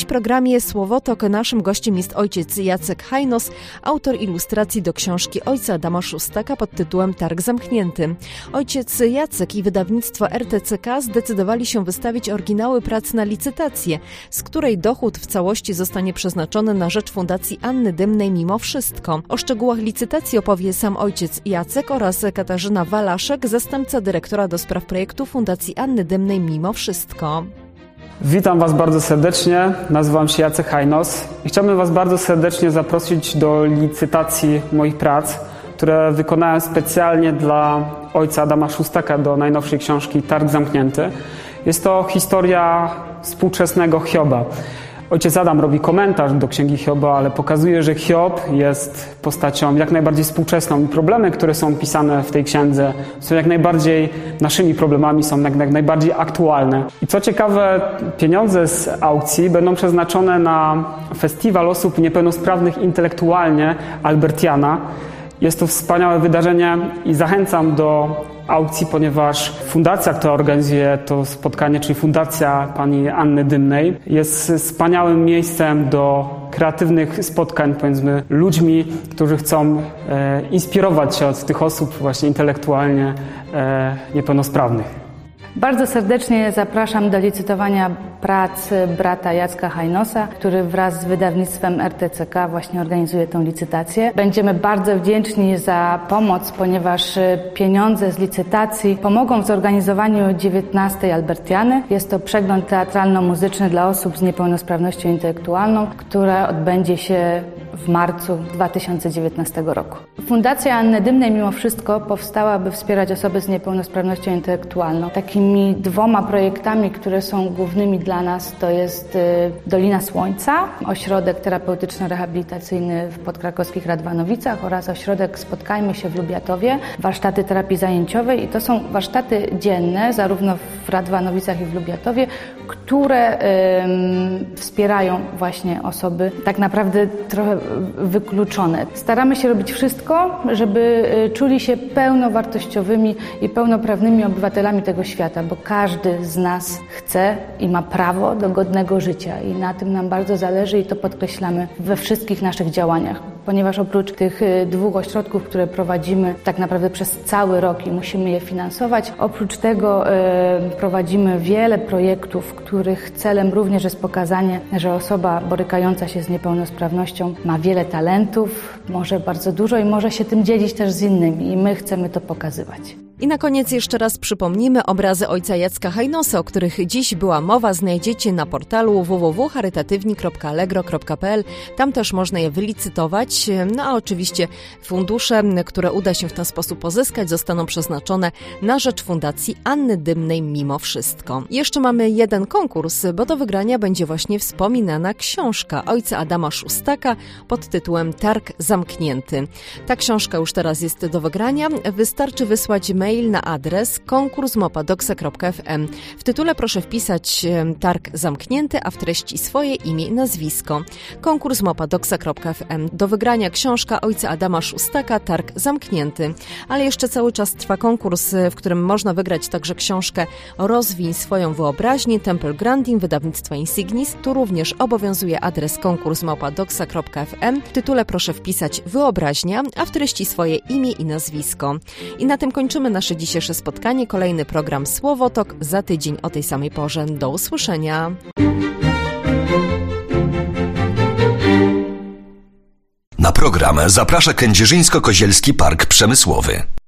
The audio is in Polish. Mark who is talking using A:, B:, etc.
A: w programie Słowotok naszym gościem jest ojciec Jacek Hajnos, autor ilustracji do książki ojca Adama Szóstaka pod tytułem Targ zamknięty. Ojciec Jacek i wydawnictwo RTCK zdecydowali się wystawić oryginały prac na licytację, z której dochód w całości zostanie przeznaczony na rzecz Fundacji Anny Dymnej Mimo Wszystko. O szczegółach licytacji opowie sam ojciec Jacek oraz Katarzyna Walaszek, zastępca dyrektora do spraw projektu Fundacji Anny Dymnej Mimo Wszystko.
B: Witam Was bardzo serdecznie, nazywam się Jacek Hajnos i chciałbym Was bardzo serdecznie zaprosić do licytacji moich prac, które wykonałem specjalnie dla ojca Adama Szóstaka do najnowszej książki Targ zamknięty. Jest to historia współczesnego Hioba. Ojciec Adam robi komentarz do księgi Hioba, ale pokazuje, że Hiob jest postacią jak najbardziej współczesną i problemy, które są pisane w tej księdze, są jak najbardziej naszymi problemami, są jak najbardziej aktualne. I co ciekawe, pieniądze z aukcji będą przeznaczone na festiwal osób niepełnosprawnych intelektualnie Albertiana. Jest to wspaniałe wydarzenie i zachęcam do aukcji, ponieważ fundacja, która organizuje to spotkanie, czyli Fundacja Pani Anny Dymnej, jest wspaniałym miejscem do kreatywnych spotkań pomiędzy ludźmi, którzy chcą inspirować się od tych osób właśnie intelektualnie niepełnosprawnych.
C: Bardzo serdecznie zapraszam do licytowania prac brata Jacka Hajnosa, który wraz z wydawnictwem RTCK właśnie organizuje tę licytację. Będziemy bardzo wdzięczni za pomoc, ponieważ pieniądze z licytacji pomogą w zorganizowaniu 19. Albertiany. Jest to przegląd teatralno-muzyczny dla osób z niepełnosprawnością intelektualną, które odbędzie się w marcu 2019 roku. Fundacja Anny Dymnej Mimo Wszystko powstała, by wspierać osoby z niepełnosprawnością intelektualną. Takimi dwoma projektami, które są głównymi dla nas, to jest Dolina Słońca, ośrodek terapeutyczno-rehabilitacyjny w podkrakowskich Radwanowicach oraz ośrodek Spotkajmy się w Lubiatowie, warsztaty terapii zajęciowej i to są warsztaty dzienne, zarówno w Radwanowicach i w Lubiatowie, które wspierają właśnie osoby tak naprawdę trochę wykluczone. Staramy się robić wszystko, żeby czuli się pełnowartościowymi i pełnoprawnymi obywatelami tego świata, bo każdy z nas chce i ma prawo do godnego życia i na tym nam bardzo zależy i to podkreślamy we wszystkich naszych działaniach. Ponieważ oprócz tych 2 ośrodków, które prowadzimy tak naprawdę przez cały rok i musimy je finansować, oprócz tego prowadzimy wiele projektów, których celem również jest pokazanie, że osoba borykająca się z niepełnosprawnością ma wiele talentów, może bardzo dużo i może się tym dzielić też z innymi i my chcemy to pokazywać.
A: I na koniec jeszcze raz przypomnimy, obrazy ojca Jacka Hajnosa, o których dziś była mowa, znajdziecie na portalu www.charytatywni.allegro.pl. Tam też można je wylicytować, no a oczywiście fundusze, które uda się w ten sposób pozyskać, zostaną przeznaczone na rzecz Fundacji Anny Dymnej Mimo Wszystko. Jeszcze mamy jeden konkurs, bo do wygrania będzie właśnie wspominana książka ojca Adama Szóstaka pod tytułem Targ zamknięty. Ta książka już teraz jest do wygrania. Wystarczy wysłać mail na adres konkurs@doxa.fm. W tytule proszę wpisać Targ zamknięty, a w treści swoje imię i nazwisko. konkurs@doxa.fm. Do wygrania książka ojca Adama Szóstaka Targ zamknięty. Ale jeszcze cały czas trwa konkurs, w którym można wygrać także książkę Rozwiń swoją wyobraźnię Temple Grandin wydawnictwa Insignis. Tu również obowiązuje adres konkurs@doxa.fm. W tytule proszę wpisać wyobraźnia, a w treści swoje imię i nazwisko. I na tym kończymy nasze dzisiejsze spotkanie. Kolejny program Słowotok za tydzień o tej samej porze. Do usłyszenia.
D: Na program zaprasza Kędzierzyńsko-Kozielski Park Przemysłowy.